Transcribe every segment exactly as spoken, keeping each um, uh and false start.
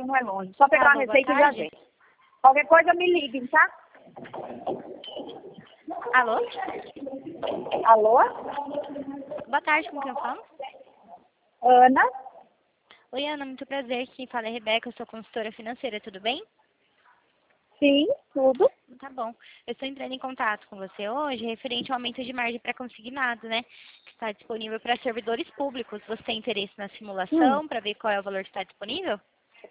não é longe. Só pegar Tá uma bom, boa receita e já tarde. vem. Qualquer coisa me liguem, tá? Alô? Alô? Boa tarde, com quem eu falo? Ana? Oi, Ana, muito prazer. Quem fala é Rebeca, eu sou consultora financeira, tudo bem? Sim, tudo. Tá bom. Eu estou entrando em contato com você hoje referente ao aumento de margem para consignado, né? Que está disponível para servidores públicos. Você tem interesse na Hum. simulação para ver qual é o valor que está disponível?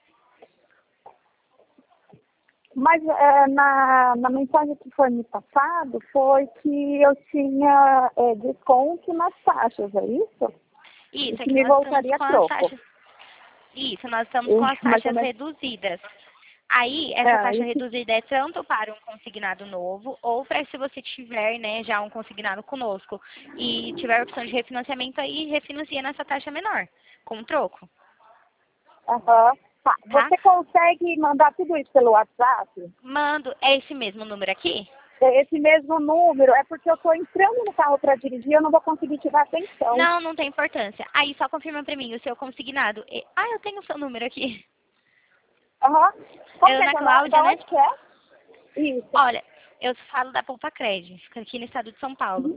Mas é, na, na mensagem que foi me passado foi que eu tinha é, desconto nas taxas, é isso? E Isso, é que que me nós estamos voltaria com as troco. taxas. Isso, nós estamos E, com as mais ou taxas menos. reduzidas. Aí, essa É, taxa isso. reduzida é tanto para um consignado novo, ou para se você tiver, né, já um consignado conosco e tiver a opção de refinanciamento, aí refinancia nessa taxa menor, com troco, Aham. Tá. tá? Você consegue mandar tudo isso pelo WhatsApp? Mando, é esse mesmo número aqui? É esse mesmo número, é porque eu estou entrando no carro para dirigir e eu não vou conseguir tirar atenção. Não, não tem importância. Aí, só confirma para mim o seu consignado. E- Ah, eu tenho o seu número aqui. Aham. É Como que é Ana seu nome? Cláudia, Da né? onde que é? Isso. Olha, eu falo da Poupa Cred, fica aqui no estado de São Paulo.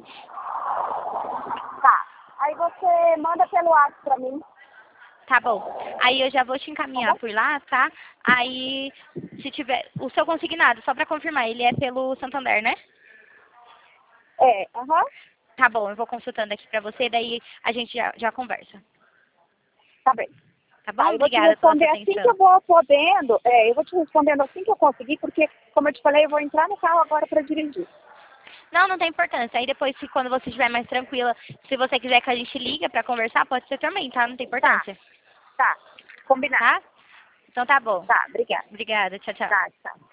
Tá. Aí você manda pelo WhatsApp para mim. Tá bom. Aí eu já vou te encaminhar Tá bom? por lá, tá? Aí, se tiver... O seu consignado, só pra confirmar, ele é pelo Santander, né? É, aham. Tá bom, eu vou consultando aqui pra você, daí a gente já, já conversa. Tá bem. Tá bom? Tá, eu vou te Obrigada pela responder sua assim que atenção. eu vou podendo. É, eu vou te respondendo assim que eu conseguir, porque, como eu te falei, eu vou entrar no carro agora para dirigir. Não, não tem importância. Aí depois, se, quando você estiver mais tranquila, se você quiser que a gente liga pra conversar, pode ser também, tá? Não tem Tá, importância. tá. Combinado. Tá? Então tá bom. Tá, obrigada. Obrigada. Tchau, tchau. Tá, tchau.